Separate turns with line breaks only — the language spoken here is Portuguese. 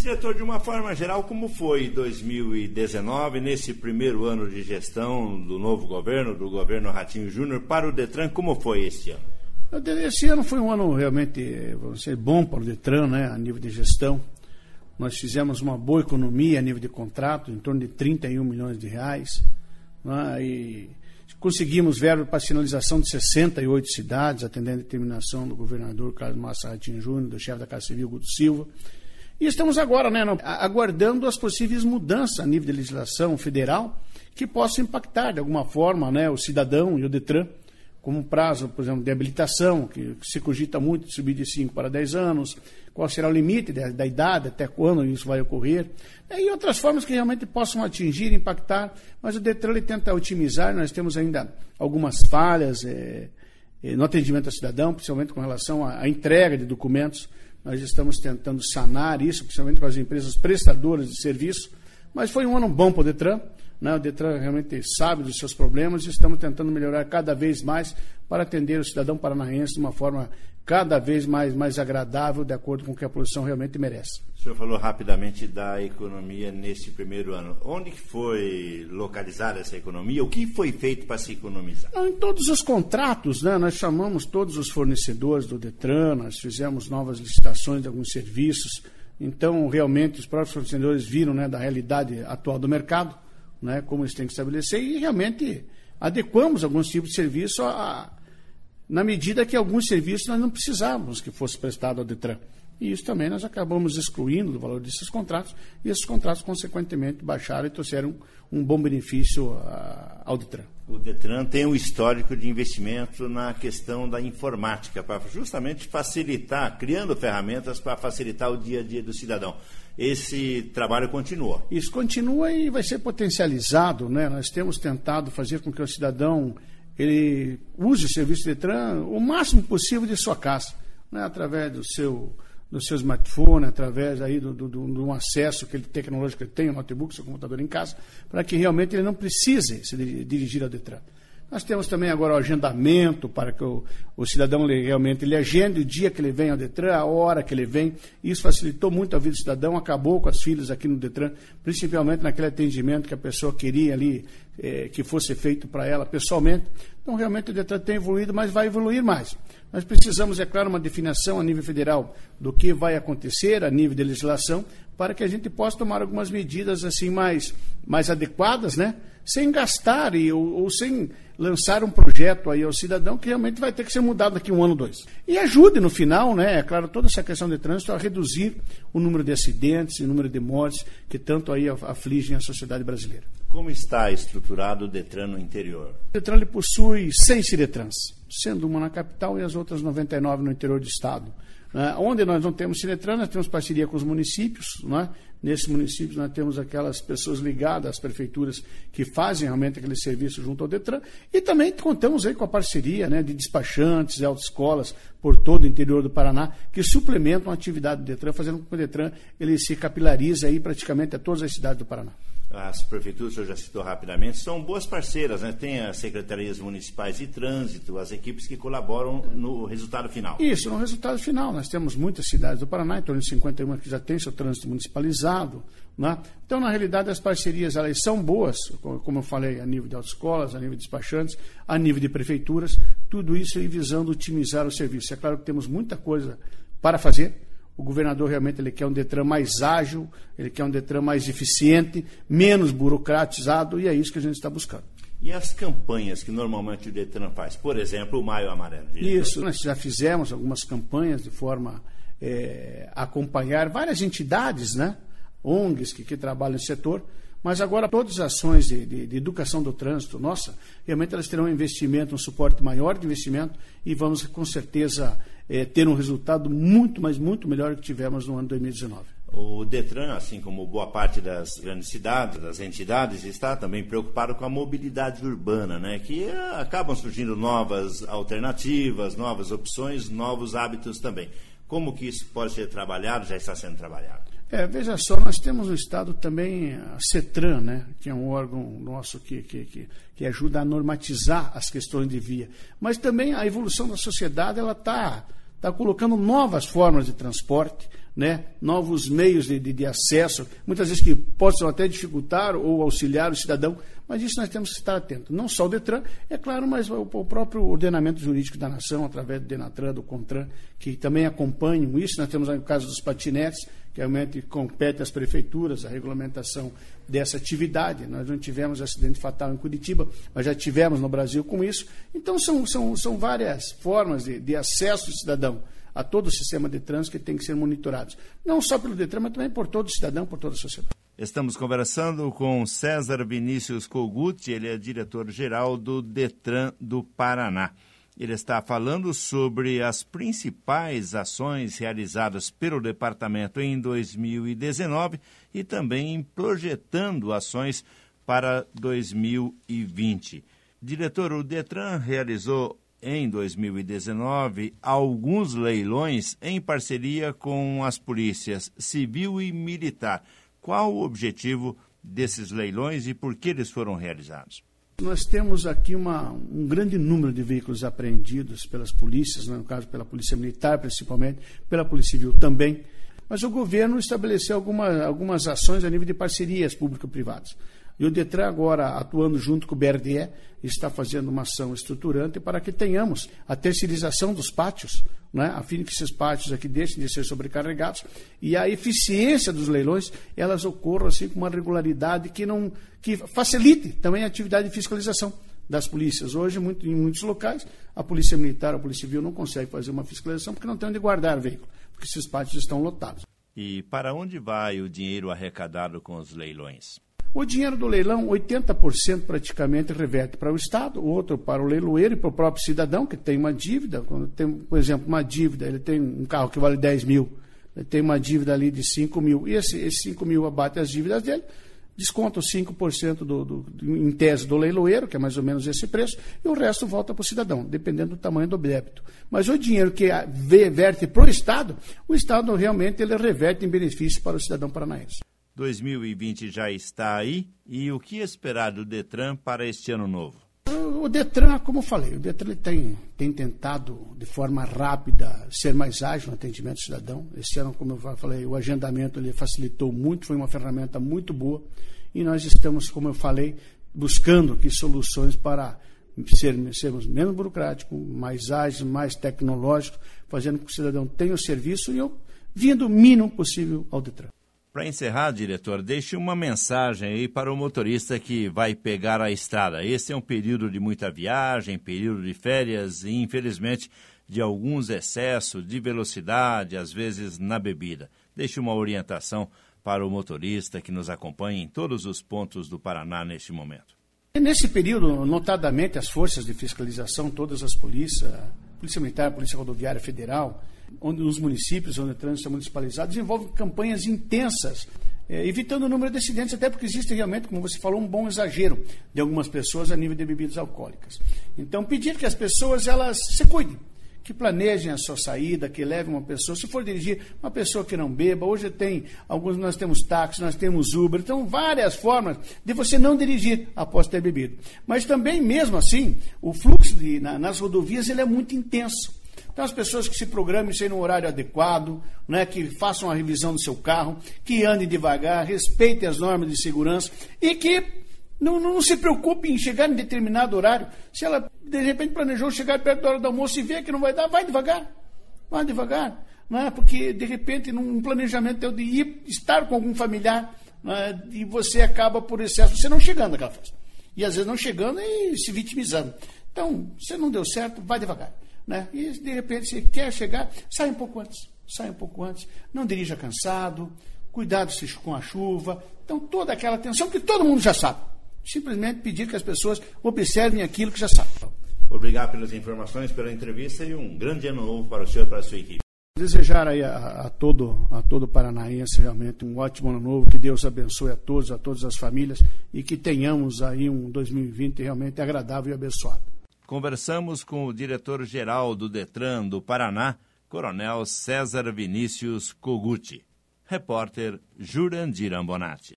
Diretor, de uma forma geral, como foi 2019, nesse primeiro ano de gestão do novo governo, do governo Ratinho Júnior, para o Detran, como foi esse ano?
Esse ano foi um ano realmente, vamos dizer, bom para o Detran, né, a nível de gestão. Nós fizemos uma boa economia a nível de contrato, em torno de 31 milhões de reais, né, e conseguimos verba para sinalização de 68 cidades, atendendo a determinação do governador Carlos Massa Ratinho Júnior, do chefe da Casa Civil, Guto Silva. E estamos agora, né, aguardando as possíveis mudanças a nível de legislação federal que possam impactar de alguma forma, né, o cidadão e o Detran, como um prazo, por exemplo, de habilitação, que se cogita muito de subir de 5 para 10 anos, qual será o limite da idade, até quando isso vai ocorrer, e outras formas que realmente possam atingir, impactar, mas o Detran ele tenta otimizar. Nós temos ainda algumas falhas no atendimento ao cidadão, principalmente com relação à entrega de documentos. Nós estamos tentando sanar isso, principalmente com as empresas prestadoras de serviço, mas foi um ano bom para o Detran, né? O Detran realmente sabe dos seus problemas e estamos tentando melhorar cada vez mais para atender o cidadão paranaense de uma forma cada vez mais agradável, de acordo com o que a população realmente merece.
O senhor falou rapidamente da economia nesse primeiro ano. Onde foi localizada essa economia? O que foi feito para se economizar?
Em todos os contratos, né, nós chamamos todos os fornecedores do Detran, nós fizemos novas licitações de alguns serviços. Então, realmente, os próprios fornecedores viram, né, da realidade atual do mercado, né, como eles têm que estabelecer, e realmente adequamos alguns tipos de serviço na medida que alguns serviços nós não precisávamos que fosse prestado ao Detran. E isso também nós acabamos excluindo do valor desses contratos, e esses contratos, consequentemente, baixaram e trouxeram um bom benefício ao Detran.
O Detran tem um histórico de investimento na questão da informática, para justamente facilitar, criando ferramentas para facilitar o dia a dia do cidadão. Esse trabalho continua.
Isso continua e vai ser potencializado, né? Nós temos tentado fazer com que o cidadão ele use o serviço do Detran o máximo possível de sua casa, né? Através do seu smartphone, através aí de um acesso tecnológico que ele tem, o notebook, seu computador em casa, para que realmente ele não precise se dirigir ao Detran. Nós temos também agora o agendamento para que o cidadão realmente ele agende o dia que ele vem ao Detran, a hora que ele vem. Isso facilitou muito a vida do cidadão, acabou com as filas aqui no Detran, principalmente naquele atendimento que a pessoa queria ali, que fosse feito para ela pessoalmente. Então, realmente o Detran tem evoluído, mas vai evoluir mais. Nós precisamos, é claro, uma definição a nível federal do que vai acontecer a nível de legislação, para que a gente possa tomar algumas medidas assim mais adequadas, né? Sem gastar ou sem lançar um projeto aí ao cidadão que realmente vai ter que ser mudado daqui 1 ano, 2. E ajude no final, né, é claro, toda essa questão de trânsito a reduzir o número de acidentes e o número de mortes que tanto aí afligem a sociedade brasileira.
Como está estruturado o Detran no interior?
O Detran ele possui 6 Ciretrans, sendo uma na capital e as outras 99 no interior do estado. Onde nós não temos Ciretran, nós temos parceria com os municípios, né? Nesses municípios nós temos aquelas pessoas ligadas às prefeituras que fazem realmente aquele serviço junto ao Detran, e também contamos aí com a parceria, né, de despachantes e autoescolas por todo o interior do Paraná, que suplementam a atividade do Detran, fazendo com que o Detran ele se capilarize aí praticamente a todas as cidades do Paraná.
As prefeituras, o senhor já citou rapidamente, são boas parceiras, né? Tem as secretarias municipais de trânsito, as equipes que colaboram no resultado final.
Isso, no resultado final. Nós temos muitas cidades do Paraná, em torno de 51 que já tem seu trânsito municipalizado, né? Então, na realidade, as parcerias elas são boas, como eu falei, a nível de autoescolas, a nível de despachantes, a nível de prefeituras, tudo isso aí visando otimizar o serviço. É claro que temos muita coisa para fazer. O governador realmente ele quer um Detran mais ágil, ele quer um Detran mais eficiente, menos burocratizado, e é isso que a gente está buscando.
E as campanhas que normalmente o Detran faz? Por exemplo, o Maio Amarelo.
Isso, nós já fizemos algumas campanhas de forma a acompanhar várias entidades, né, ONGs que trabalham no setor, mas agora todas as ações de educação do trânsito, nossa, realmente elas terão um investimento, um suporte maior de investimento, e vamos com certeza ter um resultado muito melhor do que tivemos no ano 2019.
O Detran, assim como boa parte das grandes cidades, das entidades, está também preocupado com a mobilidade urbana, né? Que acabam surgindo novas alternativas, novas opções, novos hábitos também. Como que isso pode ser trabalhado, já está sendo trabalhado?
Veja só, nós temos no Estado também a CETRAN, né, que é um órgão nosso que ajuda a normatizar as questões de via. Mas também a evolução da sociedade ela está está colocando novas formas de transporte, né? Novos meios de acesso, muitas vezes que possam até dificultar ou auxiliar o cidadão, mas isso nós temos que estar atentos. Não só o DETRAN, é claro, mas o próprio ordenamento jurídico da nação, através do DENATRAN, do CONTRAN, que também acompanham isso. Nós temos o caso dos patinetes, que realmente compete às prefeituras a regulamentação dessa atividade. Nós não tivemos acidente fatal em Curitiba, mas já tivemos no Brasil com isso. Então, são várias formas de acesso do cidadão a todo o sistema de trânsito que tem que ser monitorados. Não só pelo DETRAN, mas também por todo cidadão, por toda a sociedade.
Estamos conversando com César Vinícius Kogut, ele é diretor-geral do DETRAN do Paraná. Ele está falando sobre as principais ações realizadas pelo departamento em 2019 e também projetando ações para 2020. Diretor, o DETRAN realizou em 2019 alguns leilões em parceria com as polícias civil e militar. Qual o objetivo desses leilões e por que eles foram realizados?
Nós temos aqui um grande número de veículos apreendidos pelas polícias, no caso pela Polícia Militar principalmente, pela Polícia Civil também, mas o governo estabeleceu algumas ações a nível de parcerias público-privadas. E o DETRAN agora, atuando junto com o BRDE, está fazendo uma ação estruturante para que tenhamos a terceirização dos pátios, né, a fim de que esses pátios aqui deixem de ser sobrecarregados e a eficiência dos leilões, elas ocorram assim com uma regularidade que facilite também a atividade de fiscalização das polícias. Hoje, em muitos locais, a Polícia Militar, a Polícia Civil não consegue fazer uma fiscalização porque não tem onde guardar o veículo, porque esses pátios estão lotados.
E para onde vai o dinheiro arrecadado com os leilões?
O dinheiro do leilão, 80% praticamente reverte para o Estado, o outro para o leiloeiro e para o próprio cidadão, que tem uma dívida. Quando tem, por exemplo, uma dívida, ele tem um carro que vale 10 mil, ele tem uma dívida ali de 5 mil, e esse 5 mil abate as dívidas dele, desconta os 5% em tese do leiloeiro, que é mais ou menos esse preço, e o resto volta para o cidadão, dependendo do tamanho do débito. Mas o dinheiro que verte para o Estado realmente ele reverte em benefício para o cidadão paranaense.
2020 já está aí, e o que esperar do DETRAN para este ano novo?
O DETRAN, como eu falei, o DETRAN tem tentado de forma rápida ser mais ágil no atendimento ao cidadão. Esse ano, como eu falei, o agendamento ele facilitou muito, foi uma ferramenta muito boa, e nós estamos, como eu falei, buscando aqui soluções para sermos menos burocráticos, mais ágeis, mais tecnológicos, fazendo com que o cidadão tenha o serviço e vindo o mínimo possível ao DETRAN.
Para encerrar, diretor, deixe uma mensagem aí para o motorista que vai pegar a estrada. Esse é um período de muita viagem, período de férias e, infelizmente, de alguns excessos de velocidade, às vezes na bebida. Deixe uma orientação para o motorista que nos acompanha em todos os pontos do Paraná neste momento.
Nesse período, notadamente, as forças de fiscalização, todas as polícias, Polícia Militar, Polícia Rodoviária Federal, onde os municípios, onde o trânsito é municipalizado, desenvolvem campanhas intensas, evitando o número de acidentes, até porque existe realmente, como você falou, um bom exagero de algumas pessoas a nível de bebidas alcoólicas. Então, pedir que as pessoas elas se cuidem, que planejem a sua saída, que levem uma pessoa, se for dirigir, uma pessoa que não beba. Hoje nós temos táxi, nós temos Uber, então várias formas de você não dirigir após ter bebido. Mas também, mesmo assim, o fluxo nas rodovias ele é muito intenso. Então, as pessoas que se programem ser no horário adequado, né, que façam a revisão do seu carro, que andem devagar, respeitem as normas de segurança e que não se preocupe em chegar em determinado horário. Se ela, de repente, planejou chegar perto da hora do almoço e vê que não vai dar, vai devagar. Não é? Porque, de repente, num planejamento de estar com algum familiar, né, e você acaba, por excesso, você não chegando naquela festa. E, às vezes, não chegando e se vitimizando. Então, se não deu certo, vai devagar. Né? E, de repente, se quer chegar, sai um pouco antes. Não dirija cansado, cuidado com a chuva. Então, toda aquela atenção que todo mundo já sabe. Simplesmente pedir que as pessoas observem aquilo que já sabem.
Obrigado pelas informações, pela entrevista e um grande ano novo para o senhor e para a sua equipe.
Desejar aí a todo paranaense realmente um ótimo ano novo, que Deus abençoe a todas as famílias e que tenhamos aí um 2020 realmente agradável e abençoado.
Conversamos com o diretor-geral do DETRAN do Paraná, Coronel César Vinícius Kogut. Repórter Jurandir Ambonati.